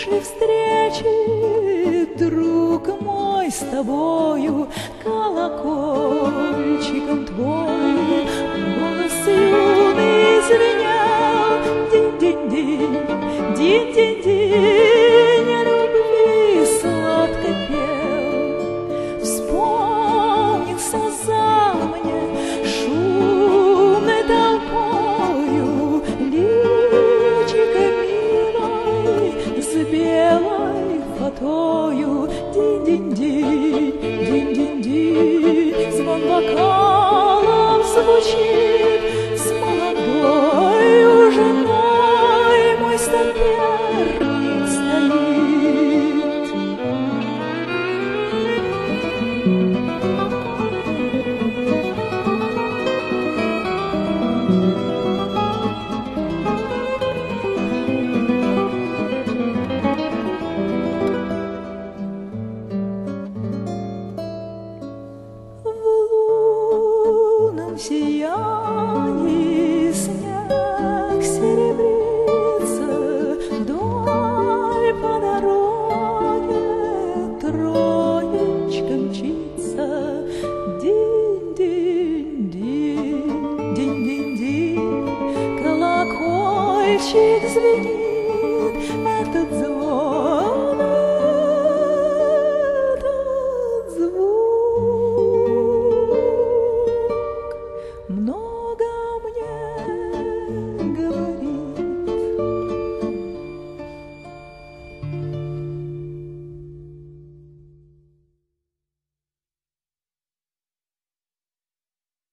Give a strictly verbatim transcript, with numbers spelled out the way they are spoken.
Пришли встречи, друг мой, с тобою, колокольчиком твой голос юный звенел. Динь-динь-динь, динь-динь-динь, о любви сладко пел. Вспомнился зал мне шумной толпою, личико милой с белой фатою. Динь-динь-динь, динь-динь-динь, звон бокалов звучит, с молодою женой мой соперник стоит. В сиянии снег серебрится, вдоль по дороге троечка мчится. Динь-динь-динь, динь-динь-динь, колокольчик звенит, этот звук